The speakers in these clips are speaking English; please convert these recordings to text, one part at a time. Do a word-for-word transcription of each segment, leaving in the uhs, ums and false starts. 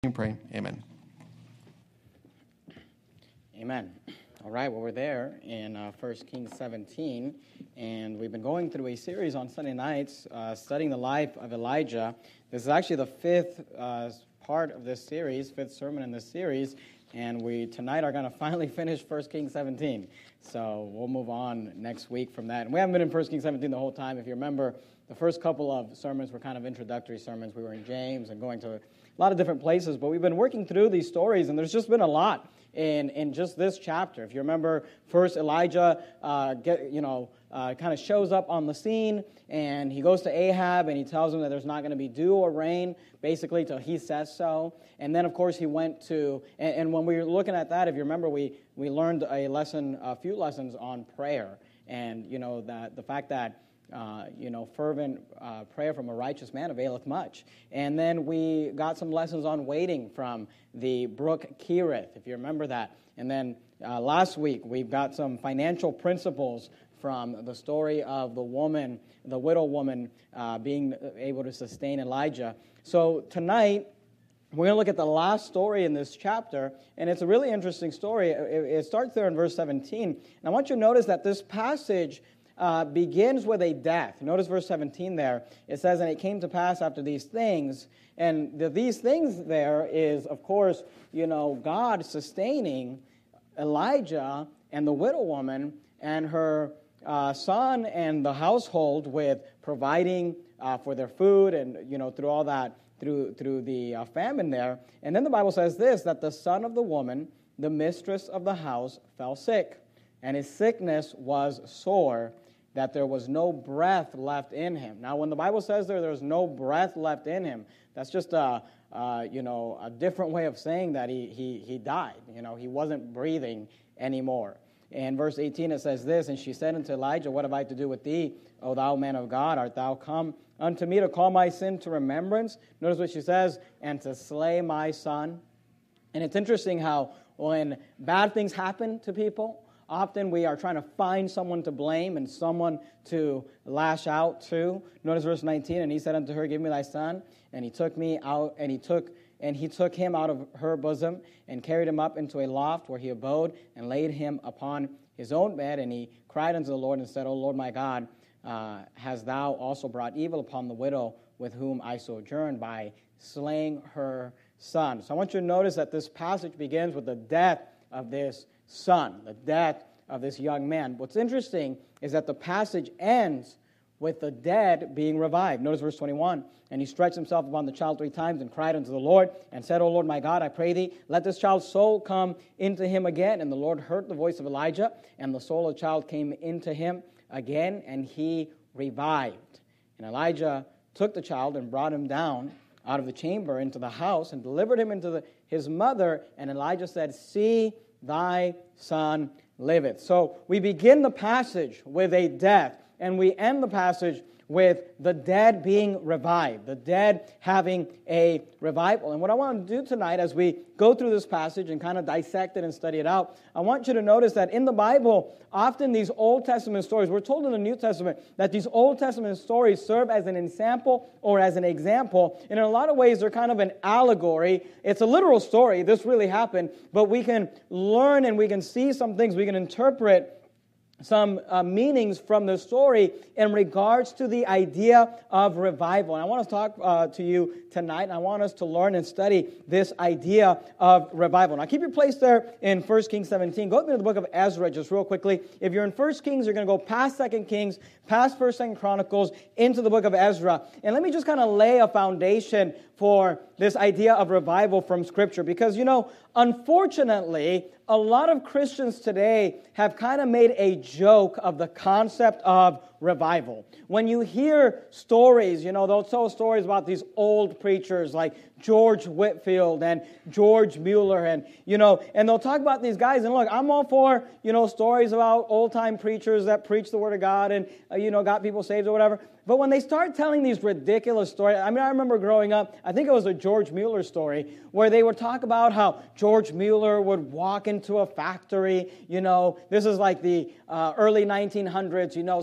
You pray. Amen. Amen. All right, well, we're there in uh, First Kings seventeen, and we've been going through a series on Sunday nights uh, studying the life of Elijah. This is actually the fifth uh, part of this series, fifth sermon in this series, and we tonight are going to finally finish First Kings seventeen. So we'll move on next week from that. And we haven't been in First Kings seventeen the whole time. If you remember, the first couple of sermons were kind of introductory sermons. We were in James and going to a lot of different places, but we've been working through these stories, and there's just been a lot in in just this chapter. If you remember, first Elijah, uh, get, you know, uh, kind of shows up on the scene, and he goes to Ahab, and he tells him that there's not going to be dew or rain, basically, till he says so. And then, of course, he went to, and, and when we were looking at that, if you remember, we we learned a lesson, a few lessons on prayer, and you know that the fact that. Uh, you know, fervent uh, prayer from a righteous man availeth much. And then we got some lessons on waiting from the brook Kerith, if you remember that. And then uh, last week we've got some financial principles from the story of the woman, the widow woman, uh, being able to sustain Elijah. So tonight we're going to look at the last story in this chapter, and it's a really interesting story. It, it starts there in verse seventeen. And I want you to notice that this passage Uh, begins with a death. Notice verse seventeen there. It says, and it came to pass after these things. And the these things there is, of course, you know, God sustaining Elijah and the widow woman and her uh, son and the household with providing uh, for their food and, you know, through all that, through, through the uh, famine there. And then the Bible says this, that the son of the woman, the mistress of the house, fell sick. And his sickness was sore, that there was no breath left in him. Now, when the Bible says there, there's no breath left in him, that's just a, uh, you know, a different way of saying that he he he died. You know, he wasn't breathing anymore. In verse eighteen, it says this, and she said unto Elijah, what have I to do with thee, O thou man of God? Art thou come unto me to call my sin to remembrance? Notice what she says, and to slay my son. And it's interesting how when bad things happen to people, often we are trying to find someone to blame and someone to lash out to. Notice verse nineteen, and he said unto her, give me thy son. And he took me out, and he took and he took him out of her bosom, and carried him up into a loft where he abode, and laid him upon his own bed. And he cried unto the Lord, and said, O Lord my God, uh, hast thou also brought evil upon the widow with whom I sojourn by slaying her son? So I want you to notice that this passage begins with the death of this son, the death of this young man. What's interesting is that the passage ends with the dead being revived. Notice verse twenty-one. And he stretched himself upon the child three times and cried unto the Lord and said, O Lord my God, I pray thee, let this child's soul come into him again. And the Lord heard the voice of Elijah, and the soul of the child came into him again, and he revived. And Elijah took the child and brought him down out of the chamber into the house and delivered him into the, his mother. And Elijah said, see, thy son liveth. So we begin the passage with a death, and we end the passage with the dead being revived, the dead having a revival. And what I want to do tonight as we go through this passage and kind of dissect it and study it out, I want you to notice that in the Bible, often these Old Testament stories, we're told in the New Testament that these Old Testament stories serve as an example or as an example. And in a lot of ways, they're kind of an allegory. It's a literal story. This really happened. But we can learn and we can see some things. We can interpret some uh, meanings from the story in regards to the idea of revival. And I want to talk uh, to you tonight, and I want us to learn and study this idea of revival. Now, keep your place there in First Kings seventeen. Go to the book of Ezra just real quickly. If you're in First Kings, you're going to go past Second Kings, past First, Second Chronicles, into the book of Ezra. And let me just kind of lay a foundation for this idea of revival from Scripture. Because, you know, unfortunately, a lot of Christians today have kind of made a joke of the concept of revival. When you hear stories, you know, they'll tell stories about these old preachers like George Whitefield and George Mueller, and, you know, and they'll talk about these guys. And look, I'm all for, you know, stories about old-time preachers that preach the Word of God and, uh, you know, got people saved or whatever. But when they start telling these ridiculous stories, I mean, I remember growing up, I think it was a George Mueller story, where they would talk about how George Mueller would walk into a factory, you know, this is like the uh, early nineteen hundreds, you know, some factory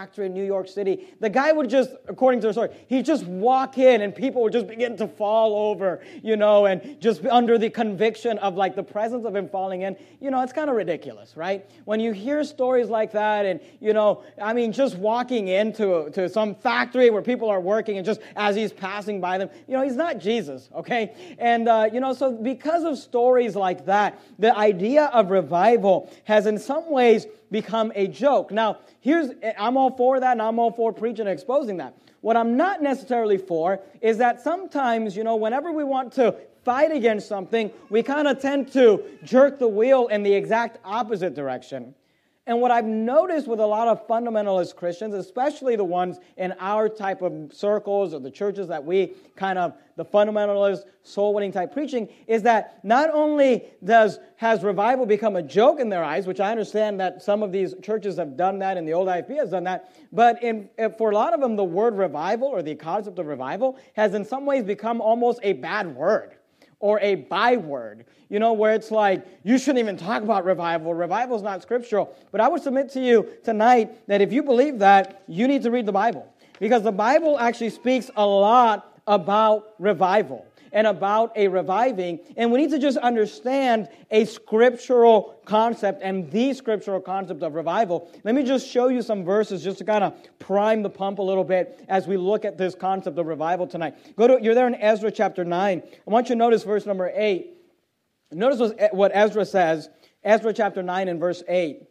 factory in New York City, the guy would just, according to the story, he'd just walk in and people would just begin to fall over, you know, and just under the conviction of like the presence of him falling in. You know, it's kind of ridiculous, right? When you hear stories like that and, you know, I mean, just walking into to some factory where people are working and just as he's passing by them, you know, he's not Jesus, okay? And, uh, you know, so because of stories like that, the idea of revival has in some ways become a joke. Now, here's, I'm all for that, and I'm all for preaching and exposing that. What I'm not necessarily for is that sometimes, you know, whenever we want to fight against something, we kind of tend to jerk the wheel in the exact opposite direction. And what I've noticed with a lot of fundamentalist Christians, especially the ones in our type of circles or the churches that we kind of, the fundamentalist, soul-winning type preaching, is that not only does has revival become a joke in their eyes, which I understand that some of these churches have done that and the old I F B has done that, but in, for a lot of them, the word revival or the concept of revival has in some ways become almost a bad word or a byword. You know, where it's like, you shouldn't even talk about revival. Revival is not scriptural. But I would submit to you tonight that if you believe that, you need to read the Bible. Because the Bible actually speaks a lot about revival and about a reviving. And we need to just understand a scriptural concept and the scriptural concept of revival. Let me just show you some verses just to kind of prime the pump a little bit as we look at this concept of revival tonight. Go to, you're there in Ezra chapter nine. I want you to notice verse number eight. Notice what Ezra says, Ezra chapter nine and verse eight.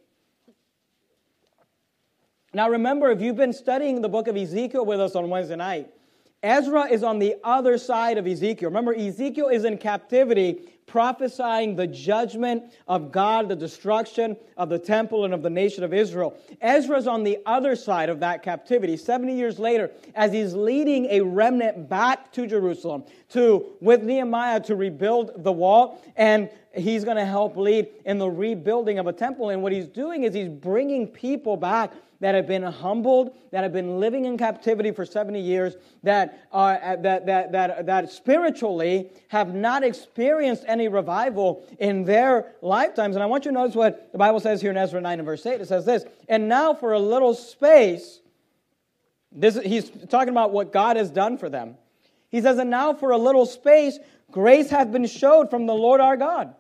Now remember, if you've been studying the book of Ezekiel with us on Wednesday night, Ezra is on the other side of Ezekiel. Remember, Ezekiel is in captivity, prophesying the judgment of God, the destruction of the temple and of the nation of Israel. Ezra's on the other side of that captivity, seventy years later, as he's leading a remnant back to Jerusalem, to with Nehemiah to rebuild the wall, and he's going to help lead in the rebuilding of a temple. And what he's doing is he's bringing people back that have been humbled, that have been living in captivity for seventy years, that are that that that that spiritually have not experienced any revival in their lifetimes. And I want you to notice what the Bible says here in Ezra nine and verse eight. It says this, and now for a little space, this he's talking about what God has done for them. He says, and now for a little space, grace hath been showed from the Lord our God,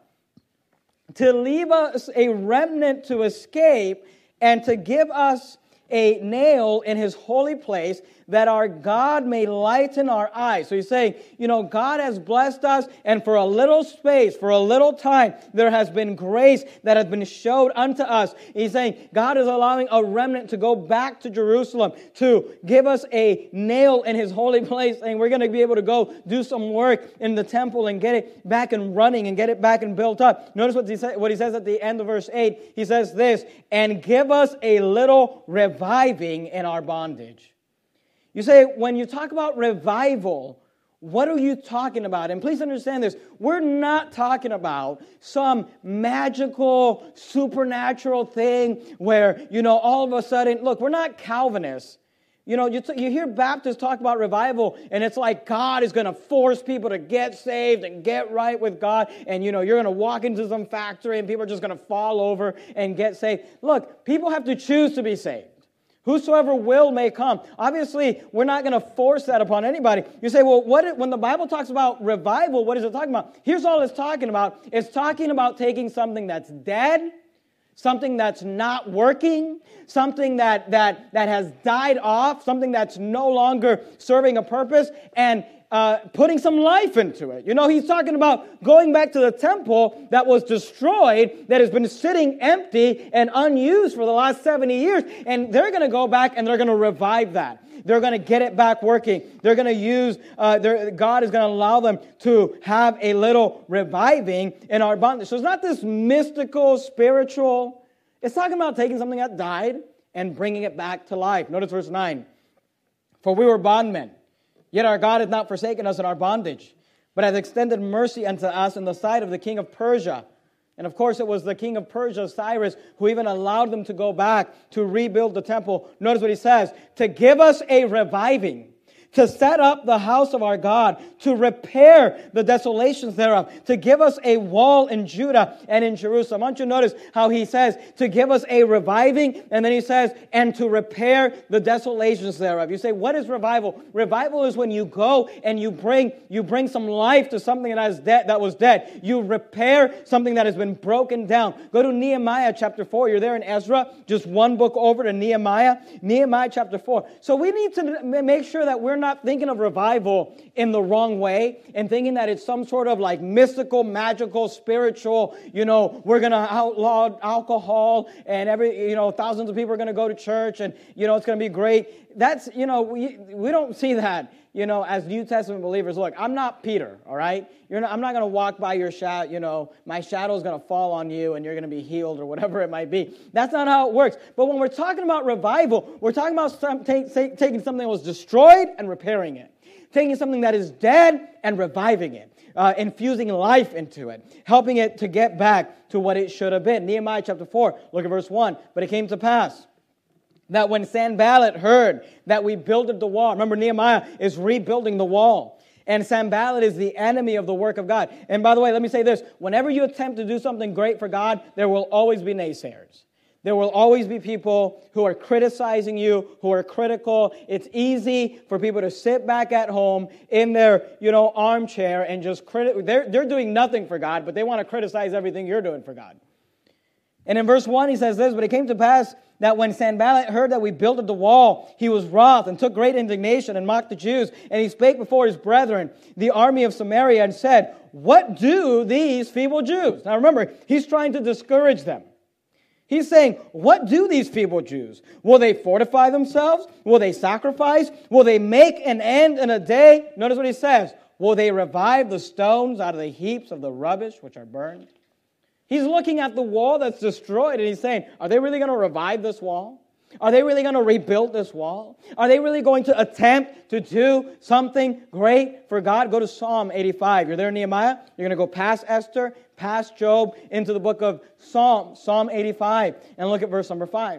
to leave us a remnant to escape, and to give us a nail in his holy place, that our God may lighten our eyes. So he's saying, you know, God has blessed us, and for a little space, for a little time, there has been grace that has been showed unto us. He's saying God is allowing a remnant to go back to Jerusalem, to give us a nail in his holy place, and we're going to be able to go do some work in the temple and get it back and running and get it back and built up. Notice what he, say, what he says at the end of verse eight. He says this, and give us a little reviving in our bondage. You say, when you talk about revival, what are you talking about? And please understand this. We're not talking about some magical, supernatural thing where, you know, all of a sudden, look, we're not Calvinists. You know, you, t- you hear Baptists talk about revival, and it's like God is going to force people to get saved and get right with God, and, you know, you're going to walk into some factory, and people are just going to fall over and get saved. Look, people have to choose to be saved. Whosoever will may come. Obviously, we're not going to force that upon anybody. You say, well, what when the Bible talks about revival, what is it talking about? Here's all it's talking about. It's talking about taking something that's dead, something that's not working, something that that that has died off, something that's no longer serving a purpose, and Uh, putting some life into it. You know, he's talking about going back to the temple that was destroyed, that has been sitting empty and unused for the last seventy years. And they're going to go back and they're going to revive that. They're going to get it back working. They're going to use, uh, God is going to allow them to have a little reviving in our bondage. So it's not this mystical, spiritual. It's talking about taking something that died and bringing it back to life. Notice verse nine. For we were bondmen, yet our God hath not forsaken us in our bondage, but hath extended mercy unto us in the sight of the king of Persia. And of course it was the king of Persia, Cyrus, who even allowed them to go back to rebuild the temple. Notice what he says, to give us a reviving, to set up the house of our God, to repair the desolations thereof, to give us a wall in Judah and in Jerusalem. I want you to notice how he says, to give us a reviving, and then he says, and to repair the desolations thereof. You say, what is revival? Revival is when you go and you bring you bring some life to something that is dead, that was dead. You repair something that has been broken down. Go to Nehemiah chapter four. You're there in Ezra, just one book over to Nehemiah. Nehemiah chapter four. So we need to make sure that we're not thinking of revival in the wrong way and thinking that it's some sort of like mystical, magical, spiritual, you know, we're going to outlaw alcohol and every, you know, thousands of people are going to go to church and, you know, it's going to be great. That's, you know, we, we don't see that, you know, as New Testament believers. Look, I'm not Peter, all right? You're not, I'm not going to walk by your shadow, you know, my shadow is going to fall on you and you're going to be healed or whatever it might be. That's not how it works. But when we're talking about revival, we're talking about some, take, take, taking something that was destroyed and repairing it. Taking something that is dead and reviving it. Uh, infusing life into it. Helping it to get back to what it should have been. Nehemiah chapter four, look at verse one. But it came to pass that when Sanballat heard that we builded the wall. Remember, Nehemiah is rebuilding the wall. And Sanballat is the enemy of the work of God. And by the way, let me say this. Whenever you attempt to do something great for God, there will always be naysayers. There will always be people who are criticizing you, who are critical. It's easy for people to sit back at home in their, you know, armchair and just criti- they're they're doing nothing for God, but they want to criticize everything you're doing for God. And in verse one, he says this, but it came to pass that when Sanballat heard that we builded the wall, he was wroth and took great indignation and mocked the Jews. And he spake before his brethren, the army of Samaria, and said, what do these feeble Jews? Now remember, he's trying to discourage them. He's saying, what do these feeble Jews? Will they fortify themselves? Will they sacrifice? Will they make an end in a day? Notice what he says. Will they revive the stones out of the heaps of the rubbish which are burned? He's looking at the wall that's destroyed and he's saying, are they really going to revive this wall? Are they really going to rebuild this wall? Are they really going to attempt to do something great for God? Go to Psalm eighty-five. You're there in Nehemiah. You're going to go past Esther, past Job, into the book of Psalm, Psalm eighty-five, and look at verse number five.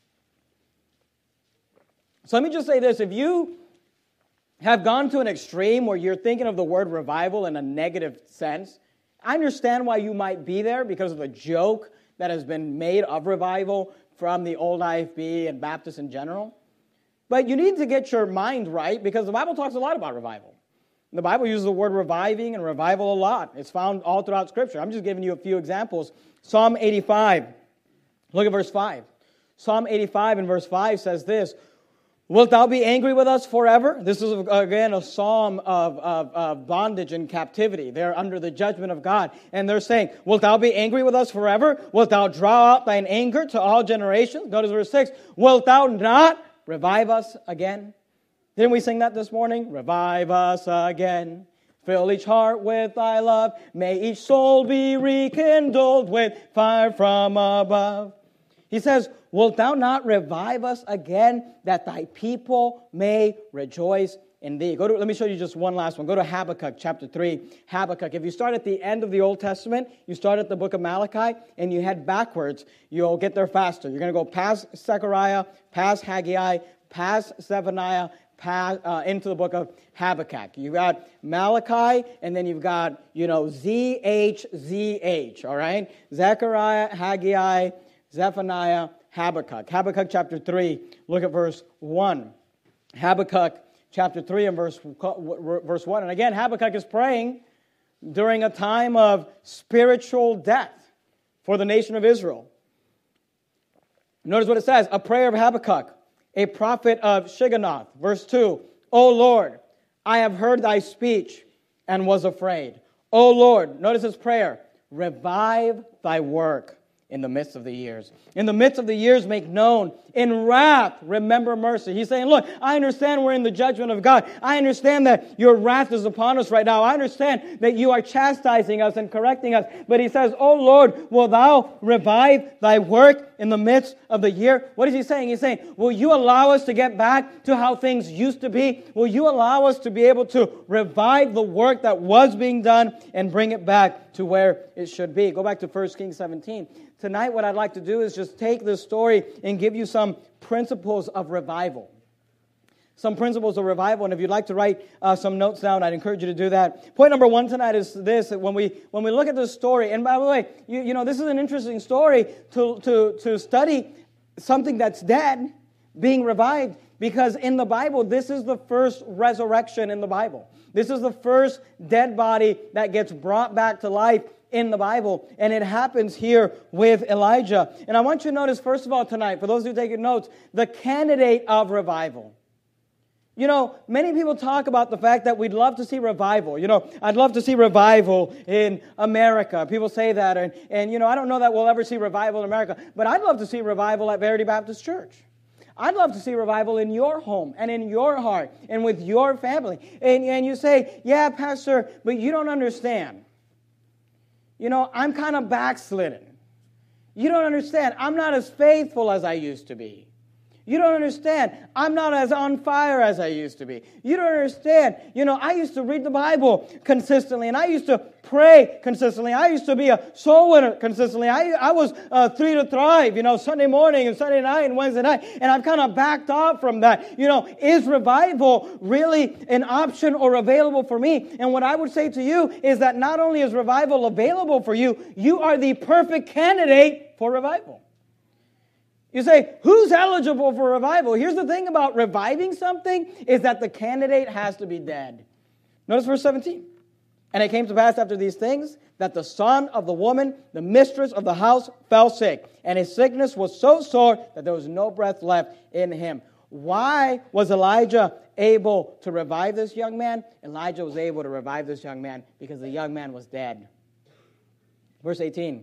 So let me just say this. If you have gone to an extreme where you're thinking of the word revival in a negative sense, I understand why you might be there because of the joke that has been made of revival from the old I F B and Baptists in general. But you need to get your mind right because the Bible talks a lot about revival. The Bible uses the word reviving and revival a lot. It's found all throughout Scripture. I'm just giving you a few examples. Psalm eighty-five. Look at verse five. Psalm eighty-five and verse five says this, wilt thou be angry with us forever? This is, again, a psalm of, of, of bondage and captivity. They're under the judgment of God. And they're saying, wilt thou be angry with us forever? Wilt thou draw out thine anger to all generations? Notice verse six. Wilt thou not revive us again? Didn't we sing that this morning? Revive us again. Fill each heart with thy love. May each soul be rekindled with fire from above. He says, wilt thou not revive us again, that thy people may rejoice in thee? Go to, let me show you just one last one. Go to Habakkuk chapter three. Habakkuk. If you start at the end of the Old Testament, you start at the book of Malachi, and you head backwards, you'll get there faster. You're going to go past Zechariah, past Haggai, past Zephaniah, past, uh, into the book of Habakkuk. You've got Malachi, and then you've got, you know, Z H Z H, all right? Zechariah, Haggai, Zephaniah, Habakkuk. Habakkuk chapter three, look at verse one. Habakkuk chapter three and verse, verse one. And again, Habakkuk is praying during a time of spiritual death for the nation of Israel. Notice what it says, a prayer of Habakkuk, a prophet of Shigionoth. Verse two, O Lord, I have heard thy speech and was afraid. O Lord, notice his prayer, revive thy work in the midst of the years. In the midst of the years, make known. In wrath, remember mercy. He's saying, look, I understand we're in the judgment of God. I understand that your wrath is upon us right now. I understand that you are chastising us and correcting us. But he says, oh Lord, will thou revive thy work in the midst of the year? What is he saying? He's saying, will you allow us to get back to how things used to be? Will you allow us to be able to revive the work that was being done and bring it back to where it should be? Go back to First Kings seventeen. Tonight, what I'd like to do is just take this story and give you some principles of revival. some principles of revival. And if you'd like to write uh, some notes down, I'd encourage you to do that. Point number one tonight is this: that when we when we look at this story, and by the way, you, you know this is an interesting story to to to study something that's dead being revived, because in the Bible, this is the first resurrection in the Bible. This is the first dead body that gets brought back to life in the Bible, and it happens here with Elijah. And I want you to notice, first of all, tonight, for those who are taking notes, the candidate of revival. You know, many people talk about the fact that we'd love to see revival. You know, I'd love to see revival in America. People say that, and, and you know, I don't know that we'll ever see revival in America, but I'd love to see revival at Verity Baptist Church. I'd love to see revival in your home and in your heart and with your family. And, and you say, yeah, Pastor, but you don't understand. You know, I'm kind of backslidden. You don't understand. I'm not as faithful as I used to be. You don't understand. I'm not as on fire as I used to be. You don't understand. You know, I used to read the Bible consistently, and I used to pray consistently. I used to be a soul winner consistently. I, I was uh, three to thrive, you know, Sunday morning and Sunday night and Wednesday night, and I've kind of backed off from that. You know, is revival really an option or available for me? And what I would say to you is that not only is revival available for you, you are the perfect candidate for revival. You say, who's eligible for revival? Here's the thing about reviving something, is that the candidate has to be dead. Notice verse seventeen. And it came to pass after these things that the son of the woman, the mistress of the house, fell sick. And his sickness was so sore that there was no breath left in him. Why was Elijah able to revive this young man? Elijah was able to revive this young man because the young man was dead. Verse eighteen.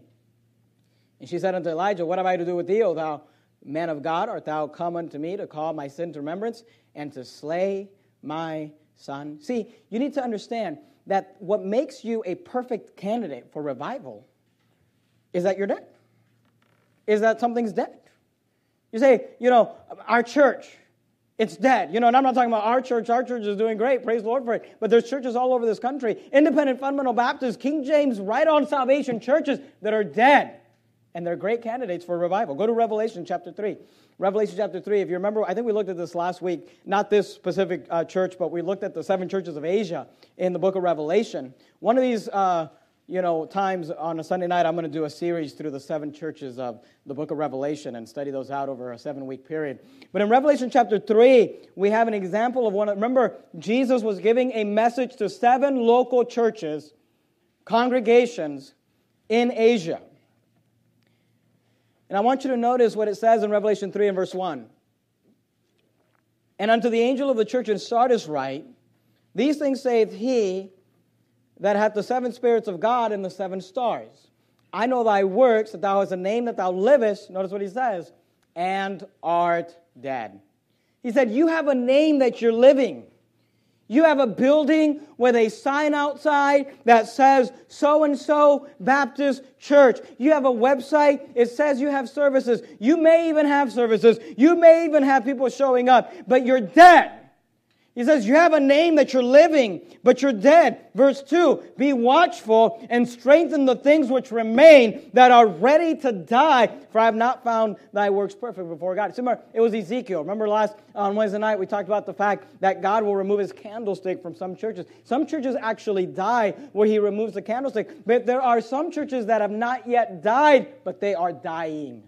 And she said unto Elijah, what have I to do with thee, O thou man of God? Art thou come unto me to call my sin to remembrance and to slay my son? See, you need to understand that what makes you a perfect candidate for revival is that you're dead. Is that something's dead. You say, you know, our church, it's dead. You know, and I'm not talking about our church. Our church is doing great. Praise the Lord for it. But there's churches all over this country, independent fundamental Baptists, King James, right on salvation churches that are dead. And they're great candidates for revival. Go to Revelation chapter three. Revelation chapter three, if you remember, I think we looked at this last week. Not this specific uh, church, but we looked at the seven churches of Asia in the book of Revelation. One of these, uh, you know, times on a Sunday night, I'm going to do a series through the seven churches of the book of Revelation and study those out over a seven-week period. But in Revelation chapter three, we have an example of one. Remember, Jesus was giving a message to seven local churches, congregations in Asia. And I want you to notice what it says in Revelation three and verse one. And unto the angel of the church in Sardis write, these things saith he that hath the seven spirits of God and the seven stars. I know thy works, that thou hast a name, that thou livest, notice what he says, and art dead. He said, you have a name that you're living. You have a building with a sign outside that says so-and-so Baptist Church. You have a website. It says you have services. You may even have services. You may even have people showing up, but you're dead. He says you have a name that you're living, but you're dead. Verse two, be watchful and strengthen the things which remain that are ready to die, for I have not found thy works perfect before God. Remember, it was Ezekiel. Remember last on Wednesday night we talked about the fact that God will remove his candlestick from some churches. Some churches actually die where he removes the candlestick, but there are some churches that have not yet died, but they are dying.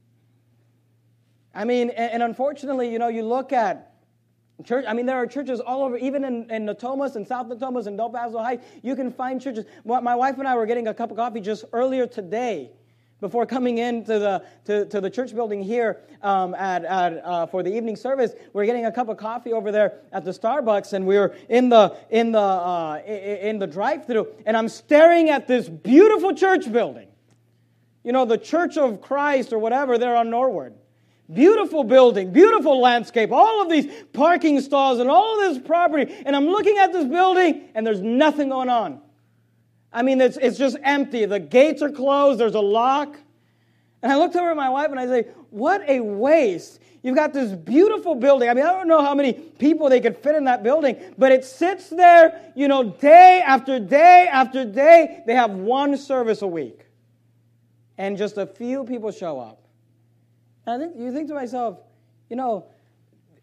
I mean, and, and unfortunately, you know, you look at church, I mean, there are churches all over, even in, in Natomas and South Natomas and Del Paso Heights, you can find churches. My wife and I were getting a cup of coffee just earlier today before coming into the to, to the church building here um, at, at uh, for the evening service. We we're getting a cup of coffee over there at the Starbucks, and we were in the in the uh, in the drive-thru, and I'm staring at this beautiful church building. You know, the Church of Christ or whatever there on Norwood. Beautiful building, beautiful landscape, all of these parking stalls and all of this property. And I'm looking at this building and there's nothing going on. I mean, it's it's just empty. The gates are closed. There's a lock. And I looked over at my wife and I say, what a waste. You've got this beautiful building. I mean, I don't know how many people they could fit in that building, but it sits there, you know, day after day after day. They have one service a week. And just a few people show up. And I think, you think to myself, you know,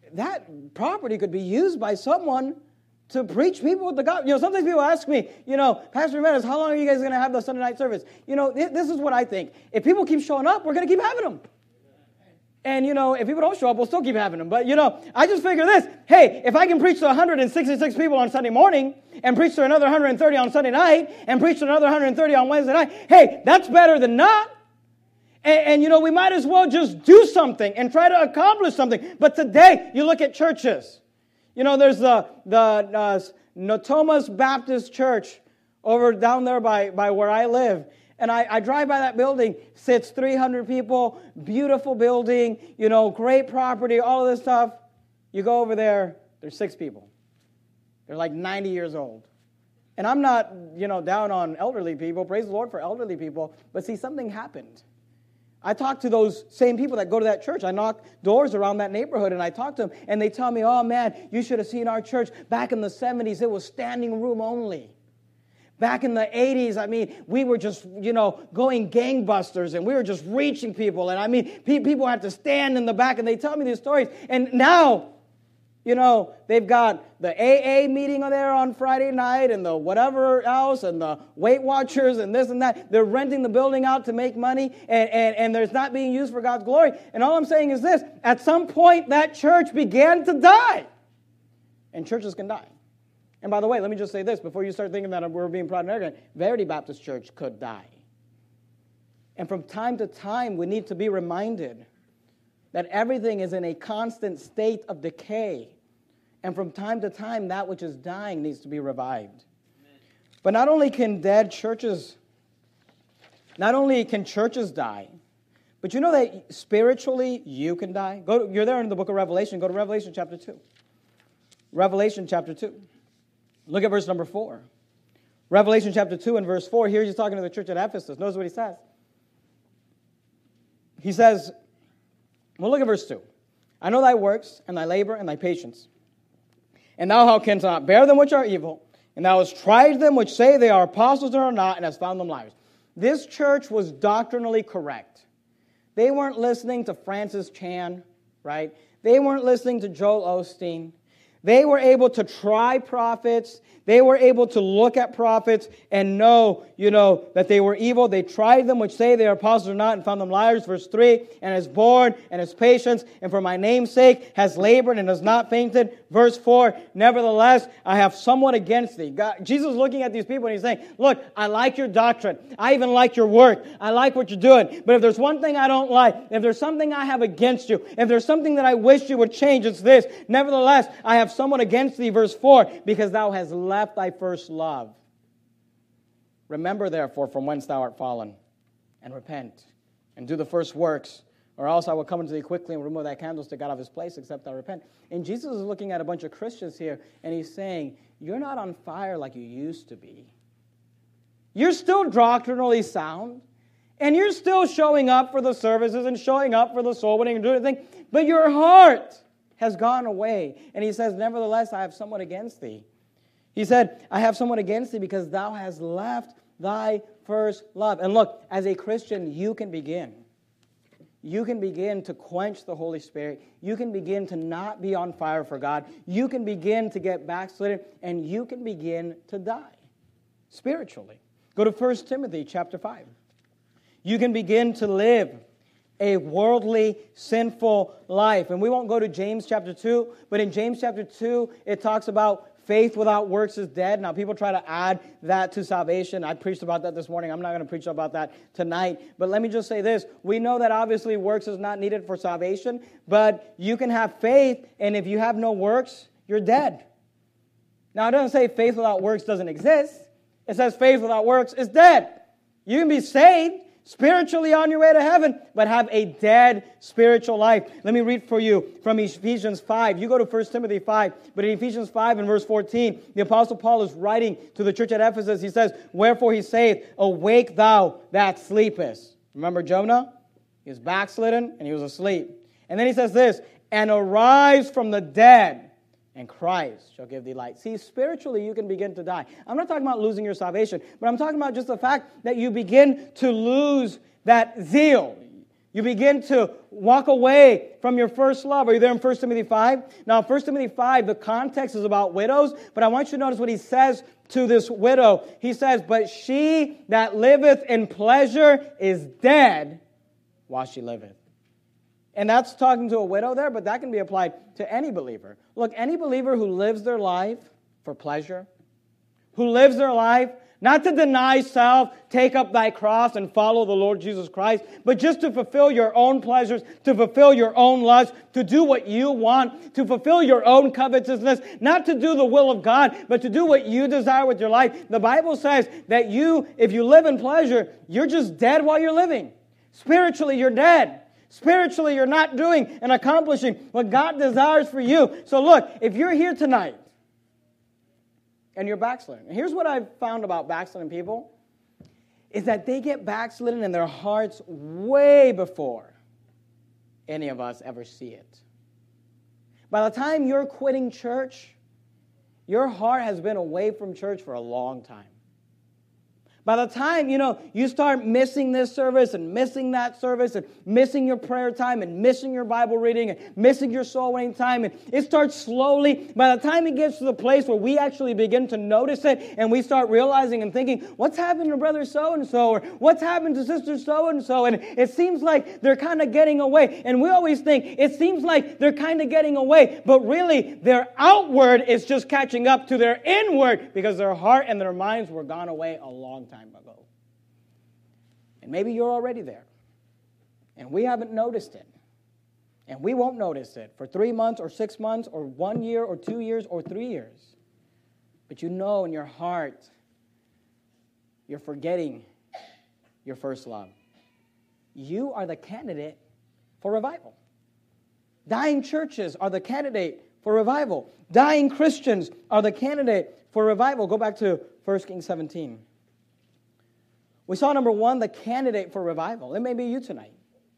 that property could be used by someone to preach people with the gospel. You know, sometimes people ask me, you know, Pastor Jimenez, how long are you guys going to have the Sunday night service? You know, th- this is what I think. If people keep showing up, we're going to keep having them. And, you know, if people don't show up, we'll still keep having them. But, you know, I just figure this. Hey, if I can preach to one hundred sixty-six people on Sunday morning and preach to another one hundred thirty on Sunday night and preach to another one hundred thirty on Wednesday night, hey, that's better than not. And, and, you know, we might as well just do something and try to accomplish something. But today, you look at churches. You know, there's the, the uh, Notomas Baptist Church over down there by, by where I live. And I, I drive by that building, sits three hundred people, beautiful building, you know, great property, all of this stuff. You go over there, there's six people. They're like ninety years old. And I'm not, you know, down on elderly people. Praise the Lord for elderly people. But see, something happened. I talk to those same people that go to that church. I knock doors around that neighborhood, and I talk to them, and they tell me, oh, man, you should have seen our church. Back in the seventies, it was standing room only. Back in the eighties, I mean, we were just, you know, going gangbusters, and we were just reaching people. And, I mean, pe- people had to stand in the back, and they tell me these stories. And now, you know, they've got the A A meeting there on Friday night and the whatever else and the Weight Watchers and this and that. They're renting the building out to make money, and, and, and there's not being used for God's glory. And all I'm saying is this. At some point, that church began to die. And churches can die. And by the way, let me just say this. Before you start thinking that we're being proud and arrogant, Verity Baptist Church could die. And from time to time, we need to be reminded that everything is in a constant state of decay. And from time to time, that which is dying needs to be revived. Amen. But not only can dead churches, not only can churches die, but you know that spiritually you can die? Go to, you're there in the book of Revelation. Go to Revelation chapter two. Revelation chapter two. Look at verse number four. Revelation chapter two and verse four. Here he's talking to the church at Ephesus. Notice what he says. He says, well, look at verse two. I know thy works and thy labor and thy patience. And thou how canst not bear them which are evil, and thou hast tried them which say they are apostles and are not, and hast found them liars. This church was doctrinally correct. They weren't listening to Francis Chan, right? They weren't listening to Joel Osteen. They were able to try prophets. They were able to look at prophets and know, you know, that they were evil. They tried them, which say they are apostles or not, and found them liars. Verse three, and has borne and has patience, and for my name's sake has labored and has not fainted. Verse four, nevertheless, I have somewhat against thee. God, Jesus is looking at these people and he's saying, look, I like your doctrine. I even like your work. I like what you're doing. But if there's one thing I don't like, if there's something I have against you, if there's something that I wish you would change, it's this. Nevertheless, I have somewhat against thee. Verse four, because thou hast left thy first love. Remember, therefore, from whence thou art fallen, and repent, and do the first works, or else I will come unto thee quickly and remove thy candlestick out of his place, except thou repent. And Jesus is looking at a bunch of Christians here, and he's saying, you're not on fire like you used to be. You're still doctrinally sound, and you're still showing up for the services and showing up for the soul winning and doing everything, but your heart has gone away. And he says, nevertheless, I have somewhat against thee. He said, I have somewhat against thee because thou hast left thy first love. And look, as a Christian, you can begin. You can begin to quench the Holy Spirit. You can begin to not be on fire for God. You can begin to get backslidden, and you can begin to die spiritually. Go to First Timothy chapter five. You can begin to live a worldly, sinful life. And we won't go to James chapter two, but in James chapter two, it talks about faith without works is dead. Now, people try to add that to salvation. I preached about that this morning. I'm not going to preach about that tonight. But let me just say this. We know that obviously works is not needed for salvation, but you can have faith, and if you have no works, you're dead. Now, it doesn't say faith without works doesn't exist. It says faith without works is dead. You can be saved spiritually on your way to heaven, but have a dead spiritual life. Let me read for you from Ephesians five. You go to First Timothy five, but in Ephesians five and verse fourteen, the Apostle Paul is writing to the church at Ephesus. He says, wherefore he saith, awake thou that sleepest. Remember Jonah? He was backslidden and he was asleep. And then he says this, and arise from the dead, and Christ shall give thee light. See, spiritually, you can begin to die. I'm not talking about losing your salvation, but I'm talking about just the fact that you begin to lose that zeal. You begin to walk away from your first love. Are you there in First Timothy five? Now, First Timothy five, the context is about widows, but I want you to notice what he says to this widow. He says, but she that liveth in pleasure is dead while she liveth. And that's talking to a widow there, but that can be applied to any believer. Look, any believer who lives their life for pleasure, who lives their life not to deny self, take up thy cross and follow the Lord Jesus Christ, but just to fulfill your own pleasures, to fulfill your own lusts, to do what you want, to fulfill your own covetousness, not to do the will of God, but to do what you desire with your life. The Bible says that you, if you live in pleasure, you're just dead while you're living. Spiritually, you're dead. Spiritually, you're not doing and accomplishing what God desires for you. So look, if you're here tonight, and you're backsliding. And here's what I've found about backsliding people, is that they get backslidden in their hearts way before any of us ever see it. By the time you're quitting church, your heart has been away from church for a long time. By the time, you know, you start missing this service and missing that service and missing your prayer time and missing your Bible reading and missing your soul winning time, and it starts slowly. By the time it gets to the place where we actually begin to notice it and we start realizing and thinking, what's happened to brother so-and-so, or what's happened to sister so-and-so, and it seems like they're kind of getting away. And we always think it seems like they're kind of getting away, but really their outward is just catching up to their inward, because their heart and their minds were gone away a long time ago. And maybe you're already there, and we haven't noticed it, and we won't notice it for three months or six months or one year or two years or three years. But you know in your heart you're forgetting your first love. You are the candidate for revival. Dying churches are the candidate for revival. Dying Christians are the candidate for revival. Go back to First Kings seventeen. We saw, number one, the candidate for revival. It may be you tonight.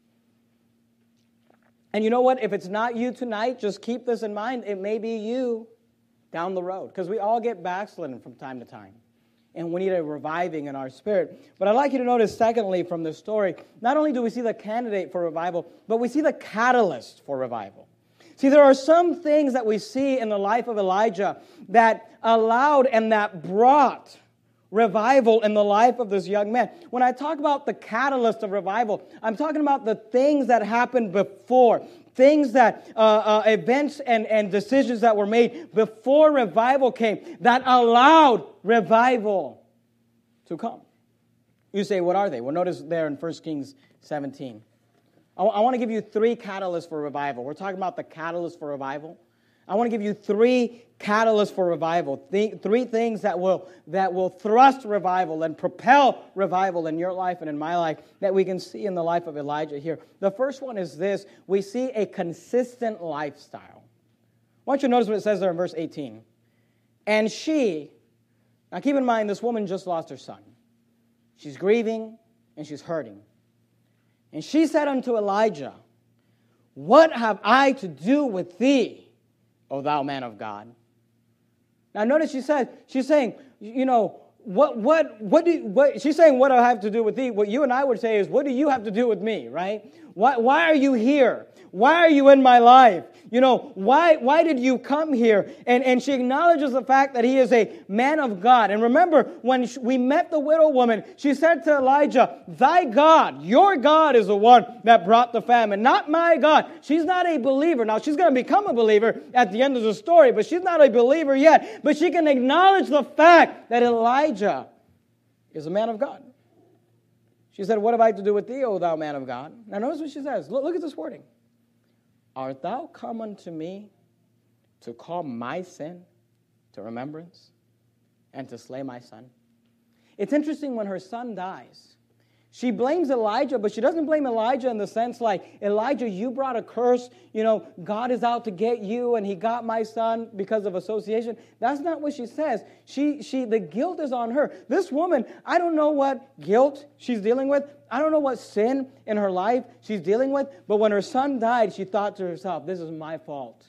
And you know what? If it's not you tonight, just keep this in mind. It may be you down the road, because we all get backslidden from time to time. And we need a reviving in our spirit. But I'd like you to notice, secondly, from this story, not only do we see the candidate for revival, but we see the catalyst for revival. See, there are some things that we see in the life of Elijah that allowed and that brought revival in the life of this young man. When I talk about the catalyst of revival, I'm talking about the things that happened before, things that, uh, uh, events and, and decisions that were made before revival came that allowed revival to come. You say, what are they? Well, notice there in First Kings seventeen. I, w- I want to give you three catalysts for revival. We're talking about the catalyst for revival. I want to give you three catalysts for revival, Th- three things that will that will thrust revival and propel revival in your life and in my life that we can see in the life of Elijah here. The first one is this: we see a consistent lifestyle. I want you to notice what it says there in verse eighteen. And she, now keep in mind, this woman just lost her son. She's grieving and she's hurting. And she said unto Elijah, what have I to do with thee, O thou man of God? Now notice she said, she's saying, you know, what, what, what do, what, she's saying, what do I have to do with thee? What you and I would say is, what do you have to do with me, right? Why, why are you here? Why are you in my life? You know, why, why did you come here? And, and she acknowledges the fact that he is a man of God. And remember, when we met the widow woman, she said to Elijah, thy God, your God is the one that brought the famine, not my God. She's not a believer. Now, she's going to become a believer at the end of the story, but she's not a believer yet. But she can acknowledge the fact that Elijah is a man of God. She said, what have I to do with thee, O thou man of God? Now, notice what she says. Look, look at this wording. Art thou come unto me to call my sin to remembrance and to slay my son? It's interesting, when her son dies, she blames Elijah, but she doesn't blame Elijah in the sense like, Elijah, you brought a curse. You know, God is out to get you, and he got my son because of association. That's not what she says. She, she, the guilt is on her. This woman, I don't know what guilt she's dealing with. I don't know what sin in her life she's dealing with. But when her son died, she thought to herself, this is my fault.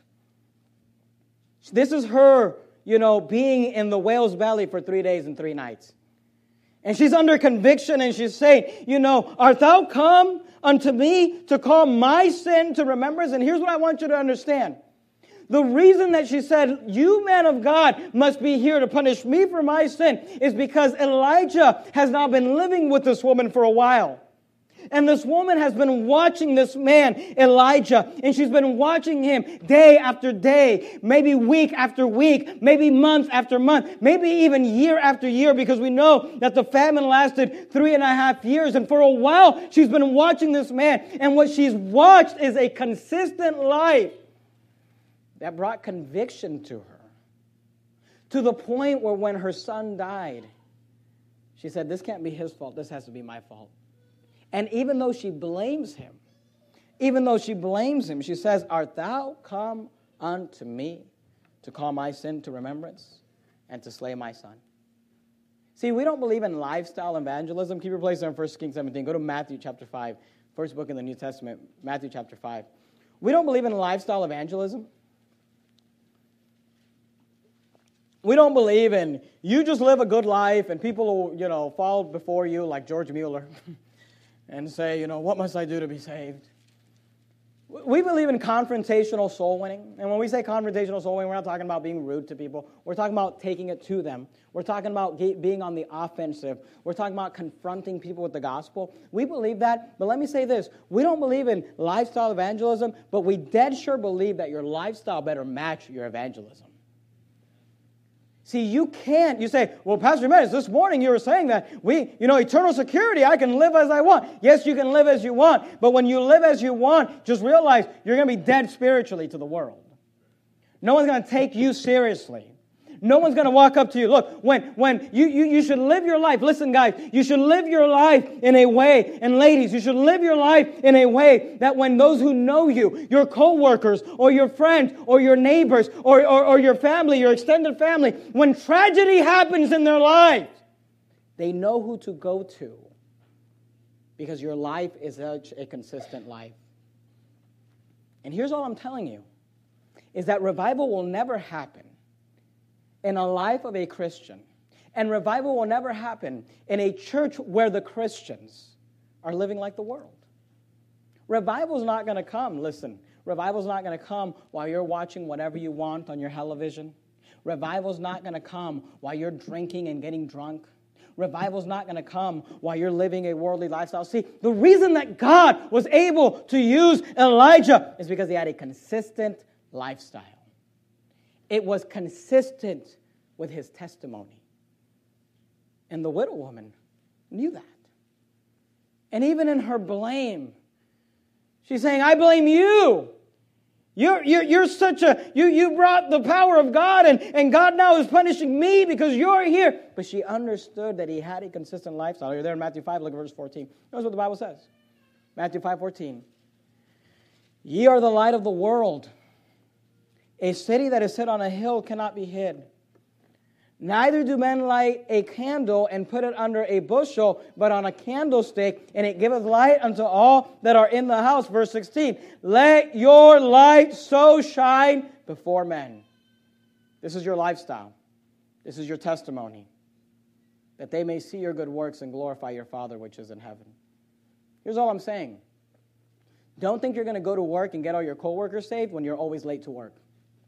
This is her, you know, being in the whale's belly for three days and three nights. And she's under conviction and she's saying, you know, art thou come unto me to call my sin to remembrance? And here's what I want you to understand. The reason that she said, you man of God must be here to punish me for my sin is because Elijah has now been living with this woman for a while. And this woman has been watching this man, Elijah, and she's been watching him day after day, maybe week after week, maybe month after month, maybe even year after year, because we know that the famine lasted three and a half years. And for a while, she's been watching this man. And what she's watched is a consistent life that brought conviction to her, to the point where when her son died, she said, this can't be his fault, this has to be my fault. And even though she blames him, even though she blames him, she says, art thou come unto me to call my sin to remembrance and to slay my son? See, we don't believe in lifestyle evangelism. Keep your place there in First Kings seventeen. Go to Matthew chapter five, first book in the New Testament, Matthew chapter five. We don't believe in lifestyle evangelism. We don't believe in you just live a good life and people will, you know, fall before you like George Mueller. And say, you know, what must I do to be saved? We believe in confrontational soul winning. And when we say confrontational soul winning, we're not talking about being rude to people. We're talking about taking it to them. We're talking about being on the offensive. We're talking about confronting people with the gospel. We believe that. But let me say this. We don't believe in lifestyle evangelism, but we dead sure believe that your lifestyle better match your evangelism. See, you can't, you say, well, Pastor Jimenez, this morning you were saying that we, you know, eternal security, I can live as I want. Yes, you can live as you want, but when you live as you want, just realize you're going to be dead spiritually to the world. No one's going to take you seriously. No one's going to walk up to you. Look, when, when you, you, you should live your life, listen guys, you should live your life in a way, and ladies, you should live your life in a way that when those who know you, your co-workers, or your friends, or your neighbors, or, or, or your family, your extended family, when tragedy happens in their lives, they know who to go to because your life is such a consistent life. And here's all I'm telling you, is that revival will never happen in a life of a Christian. And revival will never happen in a church where the Christians are living like the world. Revival's not going to come, listen, revival's not going to come while you're watching whatever you want on your television. Revival's not going to come while you're drinking and getting drunk. Revival's not going to come while you're living a worldly lifestyle. See, the reason that God was able to use Elijah is because he had a consistent lifestyle. It was consistent with his testimony. And the widow woman knew that. And even in her blame, she's saying, I blame you. You're, you're, you're such a, you, you brought the power of God and, and God now is punishing me because you're here. But she understood that he had a consistent lifestyle. You're there in Matthew five, look at verse fourteen. Notice what the Bible says. Matthew five fourteen. Ye are the light of the world. A city that is set on a hill cannot be hid. Neither do men light a candle and put it under a bushel, but on a candlestick, and it giveth light unto all that are in the house. Verse sixteen, let your light so shine before men. This is your lifestyle. This is your testimony, that they may see your good works and glorify your Father which is in heaven. Here's all I'm saying. Don't think you're going to go to work and get all your coworkers saved when you're always late to work.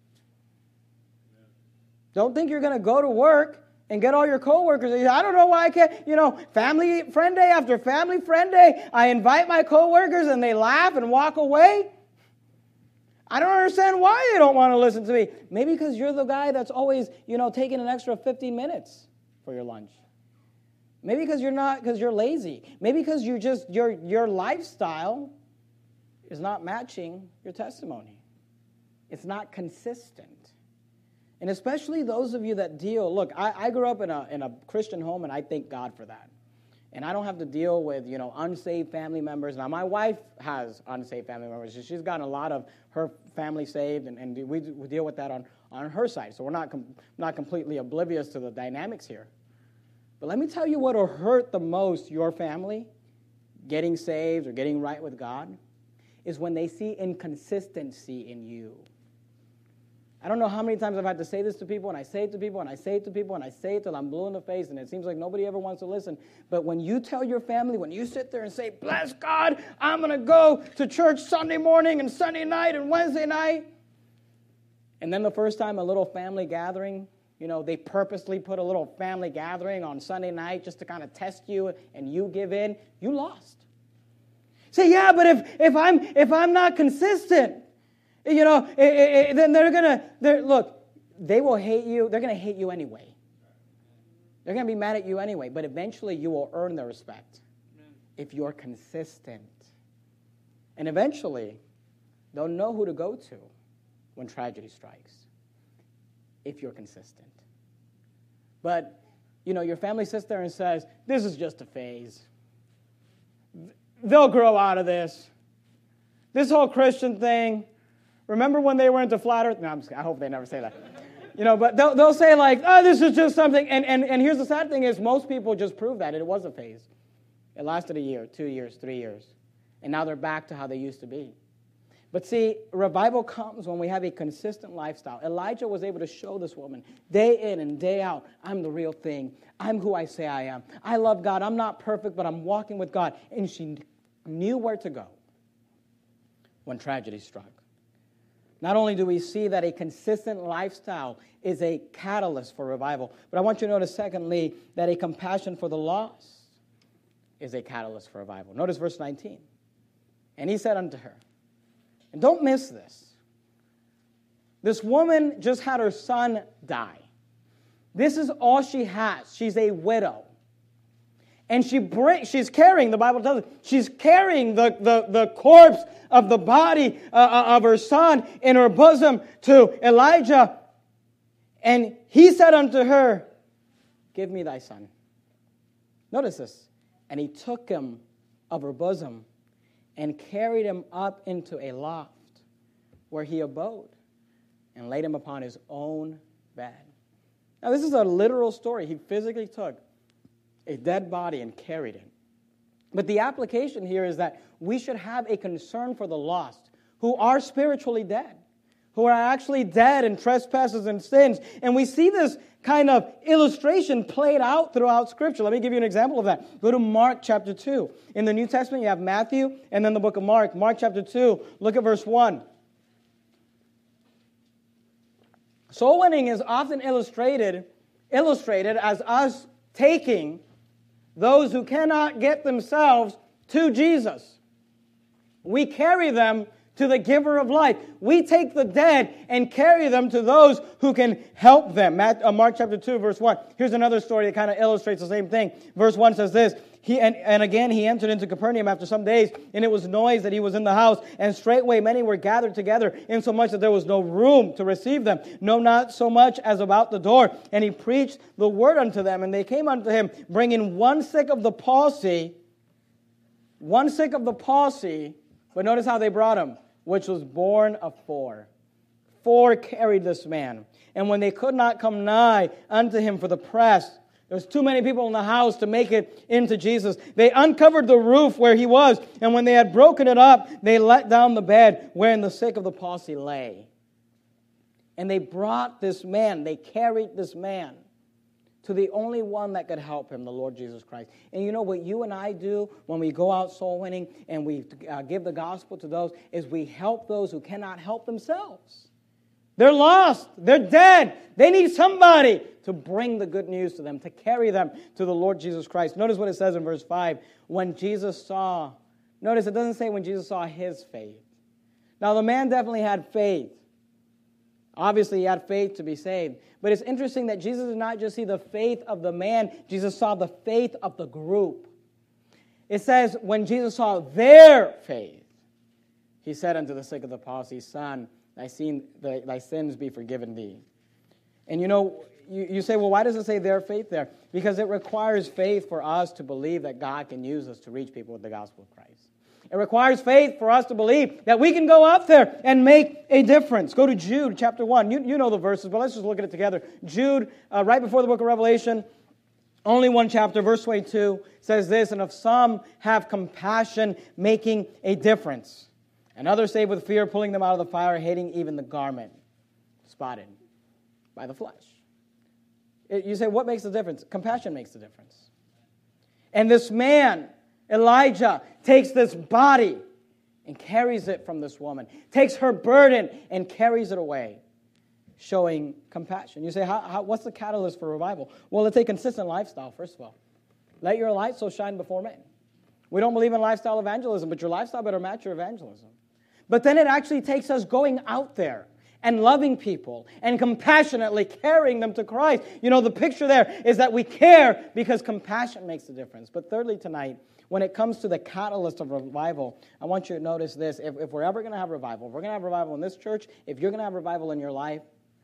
Don't think you're going to go to work and get all your coworkers. I don't know why I can't, you know, family friend day after family friend day, I invite my coworkers and they laugh and walk away. I don't understand why they don't want to listen to me. Maybe because you're the guy that's always, you know, taking an extra fifteen minutes for your lunch. Maybe because you're not, because you're lazy. Maybe because you're just, your your lifestyle is not matching your testimony. It's not consistent. And especially those of you that deal, look, I, I grew up in a in a Christian home, and I thank God for that. And I don't have to deal with, you know, unsaved family members. Now, my wife has unsaved family members. She's gotten a lot of her family saved, and, and we, we deal with that on, on her side. So we're not com- not completely oblivious to the dynamics here. But let me tell you what will hurt the most your family getting saved or getting right with God is when they see inconsistency in you. I don't know how many times I've had to say this to people, and I say it to people, and I say it to people, and I say it till I'm blue in the face, and it seems like nobody ever wants to listen. But when you tell your family, when you sit there and say, bless God, I'm going to go to church Sunday morning and Sunday night and Wednesday night, and then the first time a little family gathering, you know, they purposely put a little family gathering on Sunday night just to kind of test you, and you give in, you lost. Say, yeah, but if, if I'm if I'm not consistent, you know, it, it, it, then they're going to, look, they will hate you. They're going to hate you anyway. They're going to be mad at you anyway. But eventually you will earn their respect if you're consistent. And eventually they'll know who to go to when tragedy strikes, if you're consistent. But, you know, your family sits there and says, this is just a phase. They'll grow out of this. This whole Christian thing, remember when they were into flat earth? No, I'm just, I hope they never say that. You know, but they'll, they'll say like, oh, this is just something. And, and, and here's the sad thing is most people just prove that it was a phase. It lasted a year, two years, three years. And now they're back to how they used to be. But see, revival comes when we have a consistent lifestyle. Elijah was able to show this woman day in and day out, I'm the real thing. I'm who I say I am. I love God. I'm not perfect, but I'm walking with God. And she knew where to go when tragedy struck. Not only do we see that a consistent lifestyle is a catalyst for revival, but I want you to notice, secondly, that a compassion for the lost is a catalyst for revival. Notice verse nineteen. And he said unto her, and don't miss this, this woman just had her son die. This is all she has. She's a widow. And she bring, she's carrying, the Bible tells us, she's carrying the, the, the corpse of the body uh, of her son in her bosom to Elijah. And he said unto her, give me thy son. Notice this. And he took him of her bosom and carried him up into a loft where he abode and laid him upon his own bed. Now, this is a literal story. He physically took a dead body and carried it. But the application here is that we should have a concern for the lost who are spiritually dead, who are actually dead in trespasses and sins. And we see this kind of illustration played out throughout Scripture. Let me give you an example of that. Go to Mark chapter two. In the New Testament, you have Matthew and then the book of Mark. Mark chapter two, look at verse one. Soul winning is often illustrated, illustrated as us taking those who cannot get themselves to Jesus. We carry them to the giver of life. We take the dead and carry them to those who can help them. Mark chapter two, verse one. Here's another story that kind of illustrates the same thing. Verse one says this, He and, and again he entered into Capernaum after some days, and it was noise that he was in the house, and straightway many were gathered together, insomuch that there was no room to receive them, no, not so much as about the door. And he preached the word unto them, and they came unto him, bringing one sick of the palsy, one sick of the palsy, but notice how they brought him, which was born of four. Four carried this man. And when they could not come nigh unto him for the press, there was too many people in the house to make it into Jesus. They uncovered the roof where he was, and when they had broken it up, they let down the bed wherein the sick of the palsy lay. And they brought this man, they carried this man to the only one that could help him, the Lord Jesus Christ. And you know what you and I do when we go out soul winning and we uh, give the gospel to those is we help those who cannot help themselves. They're lost. They're dead. They need somebody to bring the good news to them, to carry them to the Lord Jesus Christ. Notice what it says in verse five. When Jesus saw, notice it doesn't say when Jesus saw his faith. Now the man definitely had faith. Obviously, he had faith to be saved. But it's interesting that Jesus did not just see the faith of the man, Jesus saw the faith of the group. It says, when Jesus saw their faith, he said unto the sick of the palsy, Son, thy, sin, thy, thy sins be forgiven thee. And you know, you, you say, well, why does it say their faith there? Because it requires faith for us to believe that God can use us to reach people with the gospel of Christ. It requires faith for us to believe that we can go out there and make a difference. Go to Jude chapter one. You, you know the verses, but let's just look at it together. Jude, uh, right before the book of Revelation, only one chapter, verse twenty-two, says this, and if some have compassion, making a difference, and others save with fear, pulling them out of the fire, hating even the garment, spotted by the flesh. It, you say, what makes the difference? Compassion makes the difference. And this man, Elijah, takes this body and carries it from this woman, takes her burden and carries it away, showing compassion. You say, how, how, what's the catalyst for revival? Well, it's a consistent lifestyle, first of all. Let your light so shine before men. We don't believe in lifestyle evangelism, but your lifestyle better match your evangelism. But then it actually takes us going out there and loving people and compassionately carrying them to Christ. You know, the picture there is that we care because compassion makes the difference. But thirdly tonight, when it comes to the catalyst of revival, I want you to notice this. If, if we're ever going to have revival, if we're going to have revival in this church, if you're going to have revival in your life,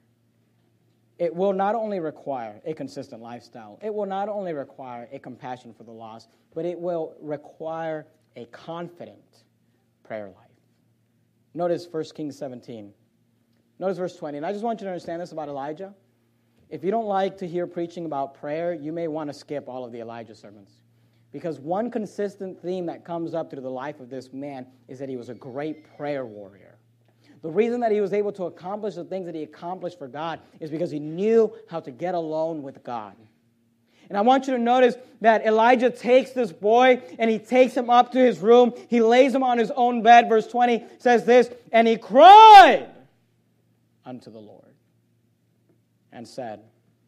it will not only require a consistent lifestyle, it will not only require a compassion for the lost, but it will require a confident prayer life. Notice First Kings seventeen. Notice verse twenty. And I just want you to understand this about Elijah. If you don't like to hear preaching about prayer, you may want to skip all of the Elijah sermons. Because one consistent theme that comes up through the life of this man is that he was a great prayer warrior. The reason that he was able to accomplish the things that he accomplished for God is because he knew how to get alone with God. And I want you to notice that Elijah takes this boy and he takes him up to his room. He lays him on his own bed. Verse twenty says this, and he cried unto the Lord and said,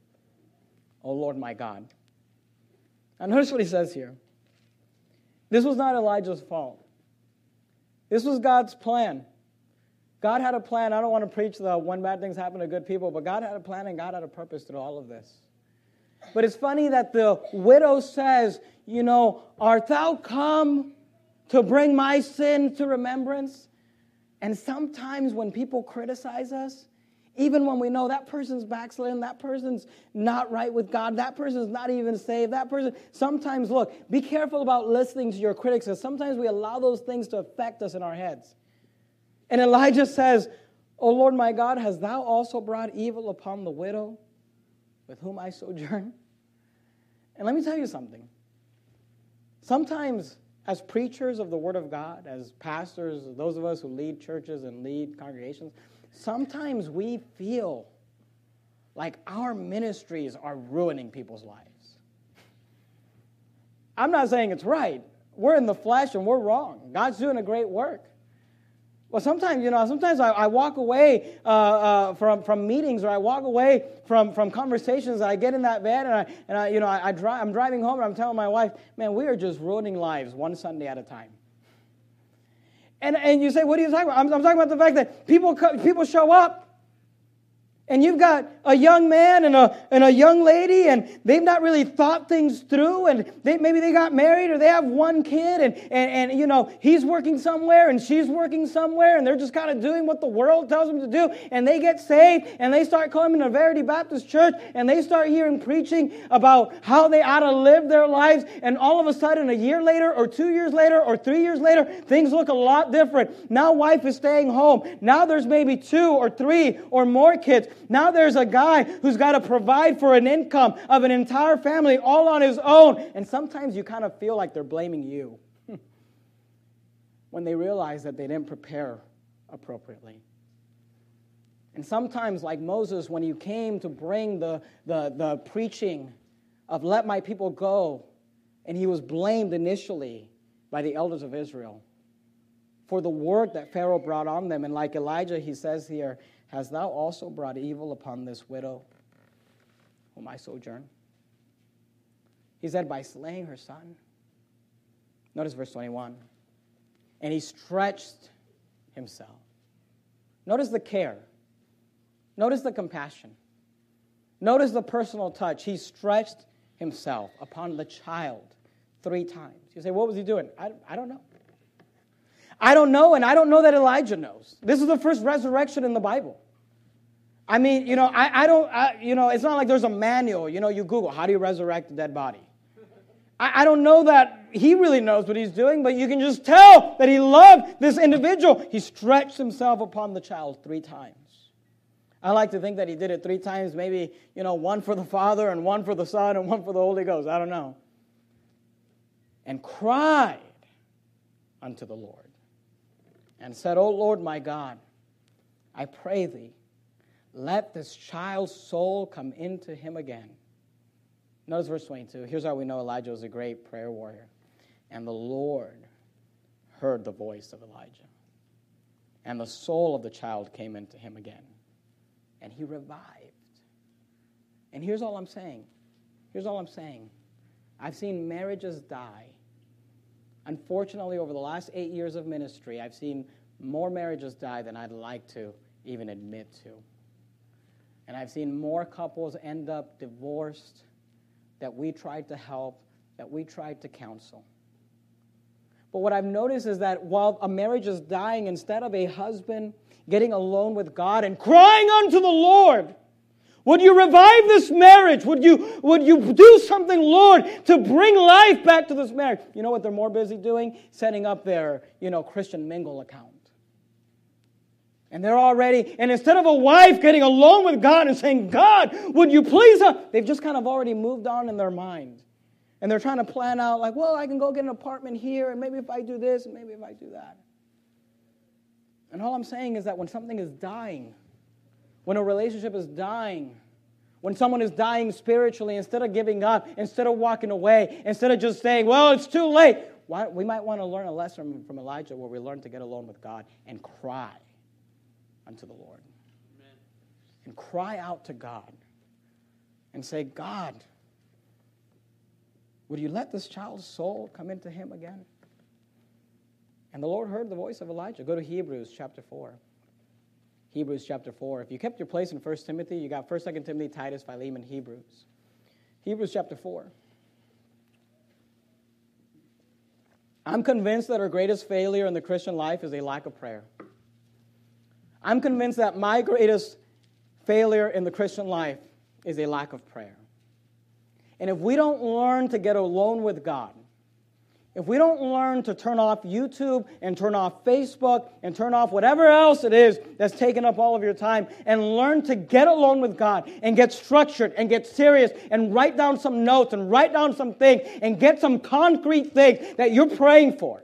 O Lord my God. Now notice what he says here. This was not Elijah's fault. This was God's plan. God had a plan. I don't want to preach the when bad things happen to good people, but God had a plan and God had a purpose through all of this. But it's funny that the widow says, you know, art thou come to bring my sin to remembrance? And sometimes when people criticize us, even when we know that person's backslidden, that person's not right with God, that person's not even saved, that person, sometimes, look, be careful about listening to your critics, because sometimes we allow those things to affect us in our heads. And Elijah says, O Lord my God, hast thou also brought evil upon the widow with whom I sojourn? And let me tell you something. Sometimes as preachers of the Word of God, as pastors, those of us who lead churches and lead congregations, sometimes we feel like our ministries are ruining people's lives. I'm not saying it's right. We're in the flesh and we're wrong. God's doing a great work. Well, sometimes, you know, sometimes I, I walk away uh, uh, from, from meetings, or I walk away from, from conversations, and I get in that van, and I, and I you know, I, I dri- I'm driving home, and I'm telling my wife, man, we are just ruining lives one Sunday at a time. And and you say, what are you talking about? I'm, I'm talking about the fact that people co- people show up, and you've got a young man and a and a young lady, and they've not really thought things through, and they, maybe they got married, or they have one kid, and, and, and you know, he's working somewhere, and she's working somewhere, and they're just kind of doing what the world tells them to do, and they get saved, and they start coming to Verity Baptist Church, and they start hearing preaching about how they ought to live their lives, and all of a sudden, a year later, or two years later, or three years later, things look a lot different. Now wife is staying home. Now there's maybe two or three or more kids. Now there's a guy who's got to provide for an income of an entire family all on his own. And sometimes you kind of feel like they're blaming you when they realize that they didn't prepare appropriately. And sometimes, like Moses, when he came to bring the, the, the preaching of let my people go, and he was blamed initially by the elders of Israel for the work that Pharaoh brought on them. And like Elijah, he says here, hast thou also brought evil upon this widow whom I sojourn? He said, by slaying her son. Notice verse twenty-one. And he stretched himself. Notice the care. Notice the compassion. Notice the personal touch. He stretched himself upon the child three times. You say, what was he doing? I, I don't know. I don't know, and I don't know that Elijah knows. This is the first resurrection in the Bible. I mean, you know, I, I don't, I, you know, it's not like there's a manual. You know, you Google, how do you resurrect a dead body? I, I don't know that he really knows what he's doing, but you can just tell that he loved this individual. He stretched himself upon the child three times. I like to think that he did it three times, maybe, you know, one for the Father and one for the Son and one for the Holy Ghost. I don't know. And cried unto the Lord and said, O Lord my God, I pray thee, let this child's soul come into him again. Notice verse twenty-two. Here's how we know Elijah was a great prayer warrior. And the Lord heard the voice of Elijah. And the soul of the child came into him again. And he revived. And here's all I'm saying. Here's all I'm saying. I've seen marriages die. Unfortunately, over the last eight years of ministry, I've seen more marriages die than I'd like to even admit to. And I've seen more couples end up divorced that we tried to help, that we tried to counsel. But what I've noticed is that while a marriage is dying, instead of a husband getting alone with God and crying unto the Lord, would you revive this marriage? Would you, would you do something, Lord, to bring life back to this marriage? You know what they're more busy doing? Setting up their, you know, Christian Mingle account. And they're already, and instead of a wife getting alone with God and saying, God, would you please, uh, they've just kind of already moved on in their mind. And they're trying to plan out, like, well, I can go get an apartment here, and maybe if I do this, and maybe if I do that. And all I'm saying is that when something is dying, when a relationship is dying, when someone is dying spiritually, instead of giving up, instead of walking away, instead of just saying, well, it's too late, why, we might want to learn a lesson from Elijah where we learn to get alone with God and cry unto the Lord. Amen. And cry out to God and say, God, would you let this child's soul come into him again? And the Lord heard the voice of Elijah. Go to Hebrews chapter four. Hebrews chapter four. If you kept your place in First Timothy, you got First, Second Timothy, Titus, Philemon, Hebrews. Hebrews chapter four. I'm convinced that our greatest failure in the Christian life is a lack of prayer. I'm convinced that my greatest failure in the Christian life is a lack of prayer. And if we don't learn to get alone with God, if we don't learn to turn off YouTube and turn off Facebook and turn off whatever else it is that's taking up all of your time and learn to get alone with God and get structured and get serious and write down some notes and write down some things and get some concrete things that you're praying for.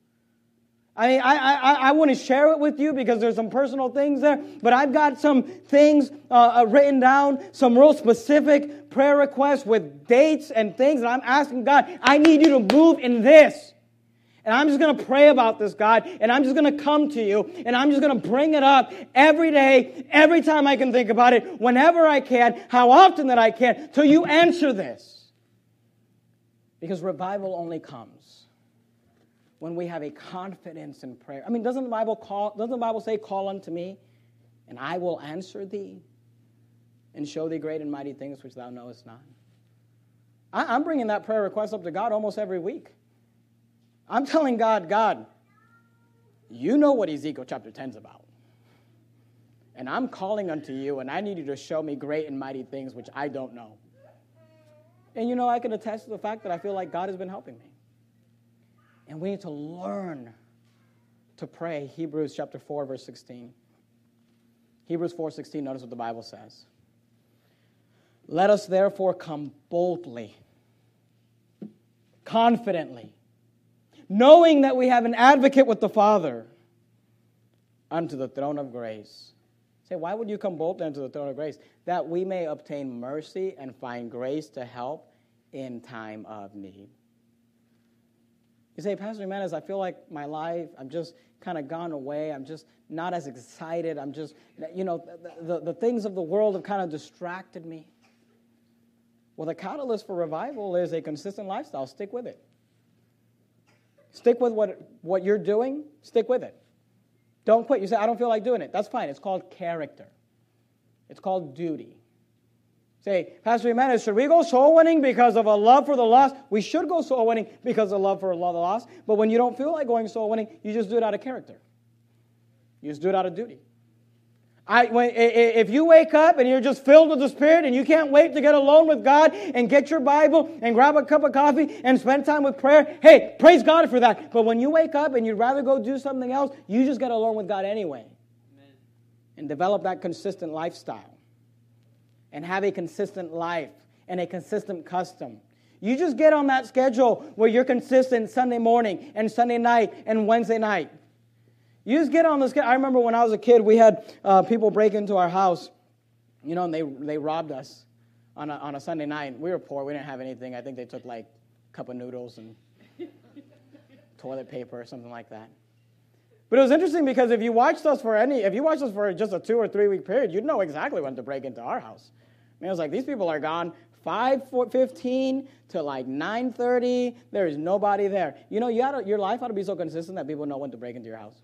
I mean, I, I, I want to share it with you because there's some personal things there, but I've got some things uh, written down, some real specific prayer requests with dates and things, and I'm asking God, I need you to move in this. And I'm just going to pray about this, God, and I'm just going to come to you, and I'm just going to bring it up every day, every time I can think about it, whenever I can, how often that I can, till you answer this. Because revival only comes when we have a confidence in prayer. I mean, doesn't the Bible call, doesn't the Bible say, call unto me, and I will answer thee, and show thee great and mighty things which thou knowest not? I, I'm bringing that prayer request up to God almost every week. I'm telling God, God, you know what Ezekiel chapter ten is about. And I'm calling unto you, and I need you to show me great and mighty things which I don't know. And you know, I can attest to the fact that I feel like God has been helping me. And we need to learn to pray. Hebrews chapter four, verse sixteen. Hebrews four sixteen, notice what the Bible says. Let us therefore come boldly, confidently, knowing that we have an advocate with the Father, unto the throne of grace. Say, why would you come boldly unto the throne of grace? That we may obtain mercy and find grace to help in time of need. You say, Pastor Jimenez, I feel like my life, I'm just kind of gone away. I'm just not as excited. I'm just, you know, the, the, the things of the world have kind of distracted me. Well, the catalyst for revival is a consistent lifestyle. Stick with it. Stick with what, what you're doing. Stick with it. Don't quit. You say, I don't feel like doing it. That's fine. It's called character. It's called duty. Say, Pastor Jimenez, should we go soul winning because of a love for the lost? We should go soul winning because of love for the lost. But when you don't feel like going soul winning, you just do it out of character. You just do it out of duty. I, when, if you wake up and you're just filled with the Spirit and you can't wait to get alone with God and get your Bible and grab a cup of coffee and spend time with prayer, hey, praise God for that. But when you wake up and you'd rather go do something else, you just get alone with God anyway. Amen. And develop that consistent lifestyle. And have a consistent life and a consistent custom. You just get on that schedule where you're consistent Sunday morning and Sunday night and Wednesday night. You just get on the schedule. I remember when I was a kid, we had uh, people break into our house. You know, and they they robbed us on a, on a Sunday night. We were poor. We didn't have anything. I think they took like a cup of noodles and toilet paper or something like that. But it was interesting because if you watched us for any, if you watched us for just a two or three week period, you'd know exactly when to break into our house. I mean, it was like, these people are gone five fifteen to like nine thirty. There is nobody there. You know, you oughta, your life ought to be so consistent that people know when to break into your house.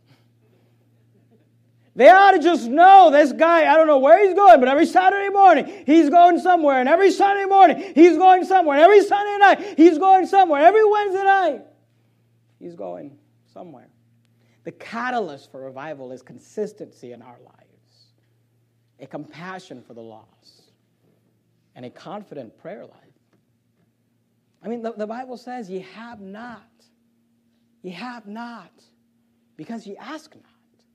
They ought to just know this guy, I don't know where he's going, but every Saturday morning, he's going somewhere. And every Sunday morning, he's going somewhere. And every Sunday night, he's going somewhere. Every Wednesday night, he's going somewhere. The catalyst for revival is consistency in our lives, a compassion for the lost, and a confident prayer life. I mean, the, the Bible says, ye have not. Ye have not, because ye ask not.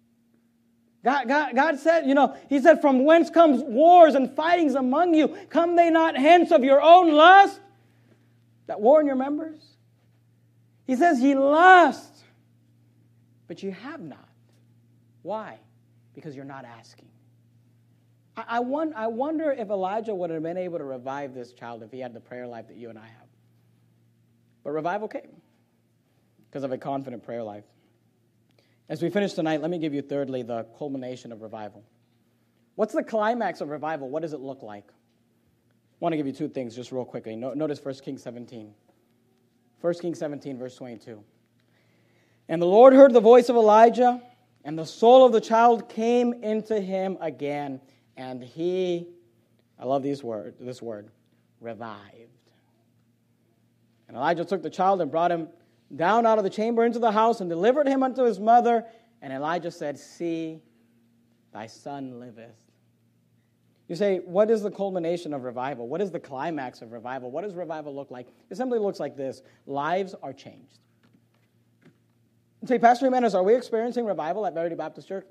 God, God, God said, you know, he said, from whence comes wars and fightings among you? Come they not hence of your own lust that war in your members? He says, ye lust, but you have not. Why? Because you're not asking. I, I, won, I wonder if Elijah would have been able to revive this child if he had the prayer life that you and I have. But revival came because of a confident prayer life. As we finish tonight, let me give you thirdly the culmination of revival. What's the climax of revival? What does it look like? I want to give you two things just real quickly. Notice First Kings seventeen. First Kings seventeen, verse twenty-two. And the Lord heard the voice of Elijah, and the soul of the child came into him again, and he, I love these word, this word, revived. And Elijah took the child and brought him down out of the chamber into the house and delivered him unto his mother. And Elijah said, see, thy son liveth. You say, what is the culmination of revival? What is the climax of revival? What does revival look like? It simply looks like this. Lives are changed. You say, Pastor Jimenez, are we experiencing revival at Verity Baptist Church?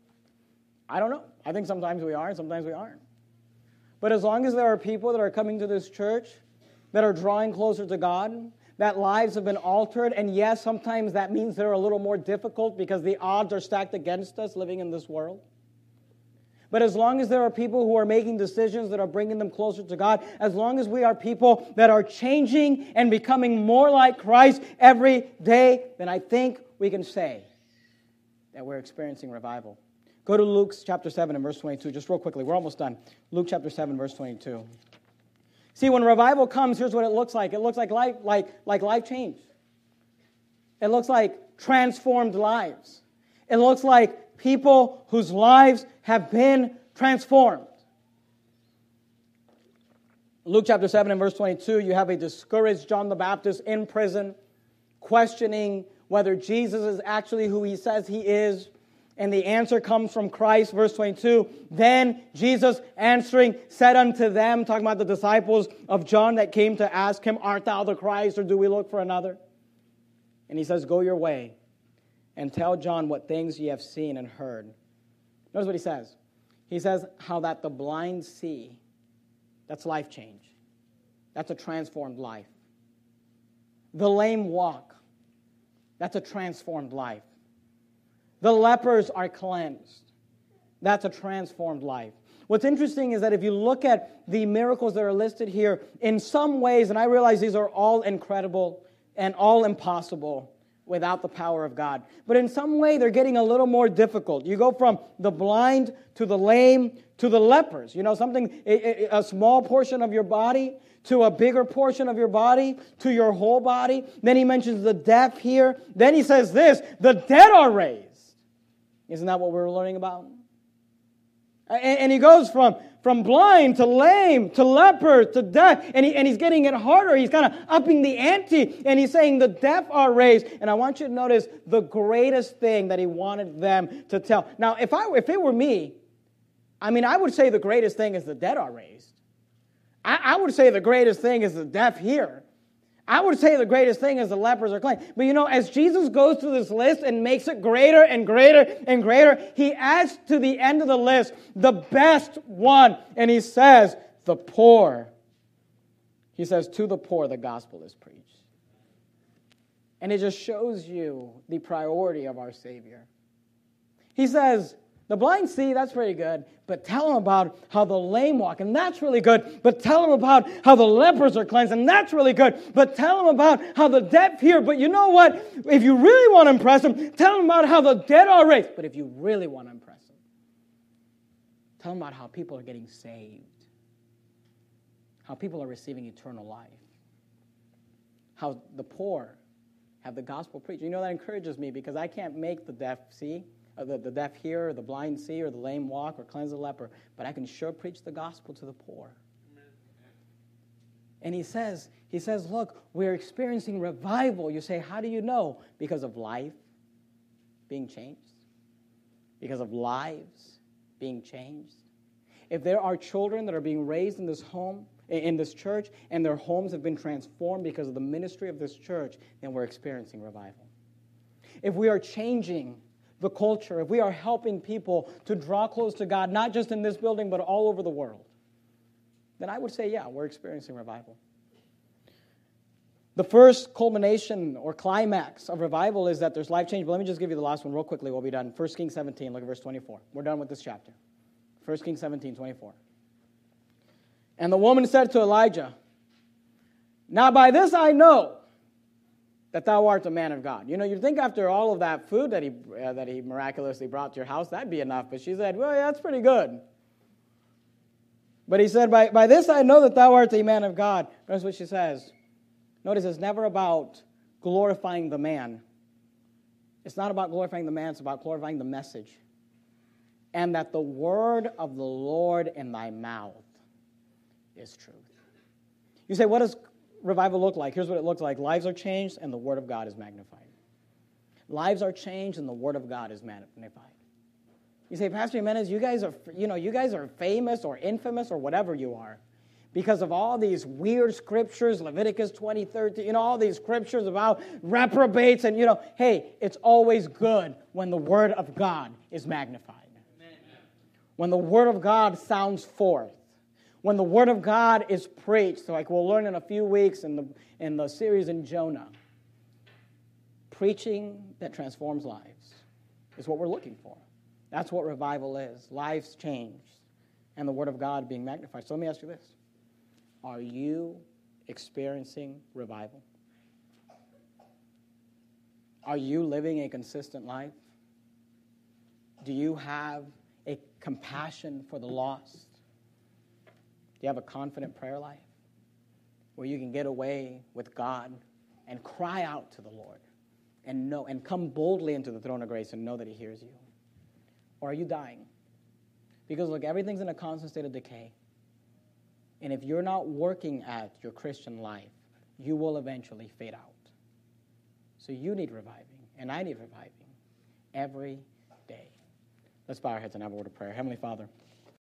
I don't know. I think sometimes we are and sometimes we aren't. But as long as there are people that are coming to this church that are drawing closer to God, that lives have been altered, and yes, sometimes that means they're a little more difficult because the odds are stacked against us living in this world. But as long as there are people who are making decisions that are bringing them closer to God, as long as we are people that are changing and becoming more like Christ every day, then I think we can say that we're experiencing revival. Go to Luke chapter seven and verse twenty-two, just real quickly. We're almost done. Luke chapter seven, verse twenty-two. See, when revival comes, here's what it looks like. It looks like life, like, like life change. It looks like transformed lives. It looks like people whose lives have been transformed. Luke chapter seven and verse twenty-two, you have a discouraged John the Baptist in prison, questioning whether Jesus is actually who he says he is. And the answer comes from Christ, verse twenty-two. Then Jesus answering said unto them, talking about the disciples of John that came to ask him, art thou the Christ, or do we look for another? And he says, go your way and tell John what things ye have seen and heard. Notice what he says. He says, how that the blind see. That's life change. That's a transformed life. The lame walk. That's a transformed life. The lepers are cleansed. That's a transformed life. What's interesting is that if you look at the miracles that are listed here, in some ways, and I realize these are all incredible and all impossible without the power of God, but in some way they're getting a little more difficult. You go from the blind to the lame to the lepers. You know, something, a, a small portion of your body to a bigger portion of your body to your whole body. Then he mentions the deaf here. Then he says this, the dead are raised. Isn't that what we're learning about? And, and he goes from, from blind to lame to leper to deaf. And, he, and he's getting it harder. He's kind of upping the ante. And he's saying the deaf are raised. And I want you to notice the greatest thing that he wanted them to tell. Now, if I if it were me, I mean, I would say the greatest thing is the dead are raised. I, I would say the greatest thing is the deaf hear. I would say the greatest thing is the lepers are clean. But you know, as Jesus goes through this list and makes it greater and greater and greater, he adds to the end of the list the best one. And he says, the poor. He says, to the poor the gospel is preached. And it just shows you the priority of our Savior. He says, The blind see, that's pretty good, but tell them about how the lame walk, and that's really good. But tell them about how the lepers are cleansed, and that's really good. But tell them about how the deaf hear. But you know what? If you really want to impress them, tell them about how the dead are raised. But if you really want to impress them, tell them about how people are getting saved, how people are receiving eternal life, how the poor have the gospel preached. You know, that encourages me because I can't make the deaf see. Uh, the, the deaf hear, or the blind see, or the lame walk, or cleanse the leper, but I can sure preach the gospel to the poor. Amen. And he says, he says, look, we're experiencing revival. You say, how do you know? Because of life being changed. Because of lives being changed. If there are children that are being raised in this home, in this church, and their homes have been transformed because of the ministry of this church, then we're experiencing revival. If we are changing the culture, if we are helping people to draw close to God, not just in this building, but all over the world, then I would say, yeah, we're experiencing revival. The first culmination or climax of revival is that there's life change. But let me just give you the last one real quickly. We'll be done. First Kings seventeen, look at verse twenty-four. We're done with this chapter. First Kings seventeen, twenty-four. And the woman said to Elijah, now by this I know that thou art a man of God. You know, you'd think after all of that food that he uh, that he miraculously brought to your house, that'd be enough. But she said, well, yeah, that's pretty good. But he said, by, by this I know that thou art a man of God. Notice what she says. Notice it's never about glorifying the man. It's not about glorifying the man. It's about glorifying the message. And that the word of the Lord in thy mouth is truth. You say, what does revival look like? Here's what it looks like. Lives are changed and the word of God is magnified. Lives are changed and the word of God is magnified. You say, Pastor Jimenez, you guys are, you know, you guys are famous or infamous or whatever you are because of all these weird scriptures, Leviticus twenty, thirteen, you know, all these scriptures about reprobates and, you know, hey, it's always good when the word of God is magnified. Amen. When the word of God sounds forth. When the word of God is preached, so like we'll learn in a few weeks in the in the series in Jonah, preaching that transforms lives is what we're looking for. That's what revival is. Lives changed and the word of God being magnified. So let me ask you this. Are you experiencing revival? Are you living a consistent life? Do you have a compassion for the lost? Do you have a confident prayer life where you can get away with God and cry out to the Lord and know and come boldly into the throne of grace and know that he hears you? Or are you dying? Because look, everything's in a constant state of decay. And if you're not working at your Christian life, you will eventually fade out. So you need reviving, and I need reviving every day. Let's bow our heads and have a word of prayer. Heavenly Father,